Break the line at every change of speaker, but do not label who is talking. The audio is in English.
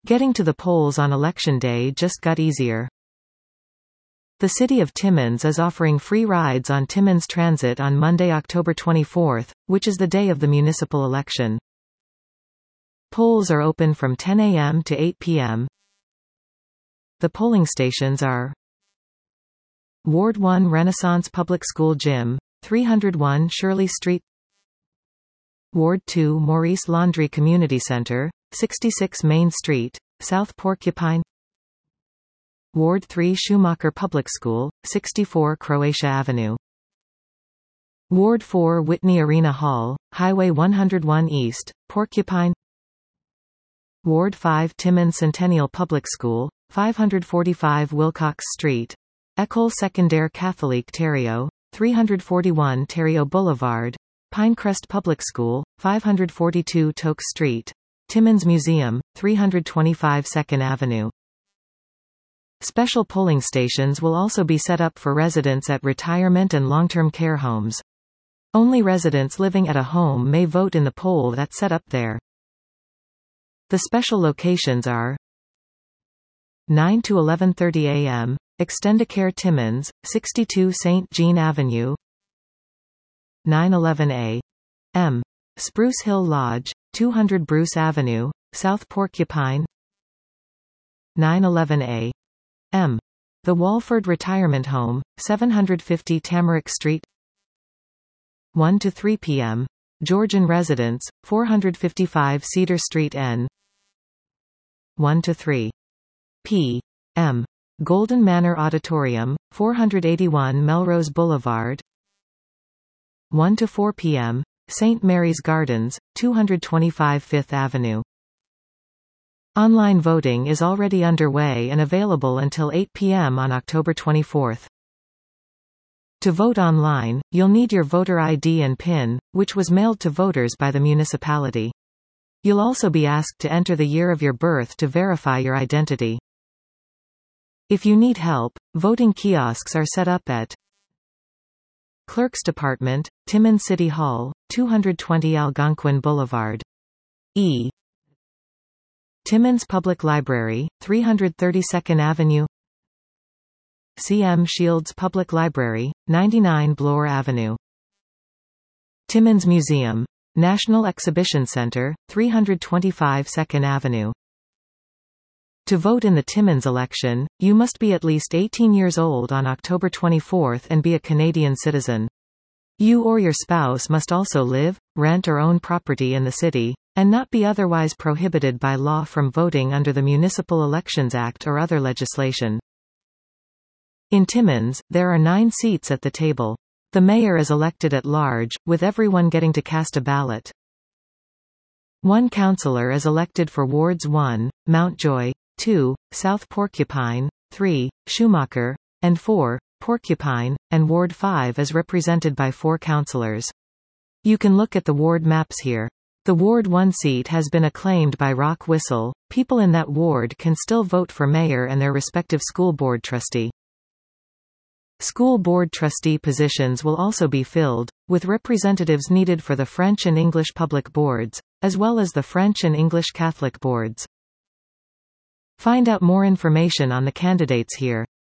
Getting to the polls on election day just got easier. The City of Timmins is offering free rides on Timmins Transit on Monday, October 24, which is the day of the municipal election. Polls are open from 10 a.m. to 8 p.m. The polling stations are Ward 1 Renaissance Public School Gym, 301 Shirley Street, Ward 2 Maurice Laundrie Community Center, 66 Main Street, South Porcupine, Ward 3 Schumacher Public School, 64 Croatia Avenue, Ward 4 Whitney Arena Hall, Highway 101 East, Porcupine, Ward 5 Timmins Centennial Public School, 545 Wilcox Street, École Secondaire Catholique Thériault, 341 Thériault Boulevard, Pinecrest Public School, 542 Toke Street, Timmins Museum, 325 2nd Avenue. Special polling stations will also be set up for residents at retirement and long-term care homes. Only residents living at a home may vote in the poll that's set up there. The special locations are 9 to 11:30 a.m., Extendicare Timmins, 62 St. Jean Avenue, 9:11 a.m., Spruce Hill Lodge, 200 Bruce Avenue, South Porcupine, 9:11 a.m., The Walford Retirement Home, 750 Tamarack Street, 1 to 3 p.m., Georgian Residence, 455 Cedar Street N, 1 to 3 p.m., Golden Manor Auditorium, 481 Melrose Boulevard, 1 to 4 p.m., St. Mary's Gardens, 225 5th Avenue. Online voting is already underway and available until 8 p.m. on October 24. To vote online, you'll need your voter ID and PIN, which was mailed to voters by the municipality. You'll also be asked to enter the year of your birth to verify your identity. If you need help, voting kiosks are set up at Clerk's Department, Timmins City Hall, 220 Algonquin Boulevard, E. Timmins Public Library, 332nd Avenue, C.M. Shields Public Library, 99 Bloor Avenue, Timmins Museum, National Exhibition Center, 325 2nd Avenue. To vote in the Timmins election, you must be at least 18 years old on October 24 and be a Canadian citizen. You or your spouse must also live, rent or own property in the city, and not be otherwise prohibited by law from voting under the Municipal Elections Act or other legislation. In Timmins, there are 9 seats at the table. The mayor is elected at large, with everyone getting to cast a ballot. 1 councillor is elected for Wards 1, Mountjoy, 2, South Porcupine, 3, Schumacher, and 4, Porcupine, and Ward 5 is represented by 4 councillors. You can look at the ward maps here. The Ward 1 seat has been acclaimed by Rock Whistle. People in that ward can still vote for mayor and their respective school board trustee. School board trustee positions will also be filled, with representatives needed for the French and English public boards, as well as the French and English Catholic boards. Find out more information on the candidates here.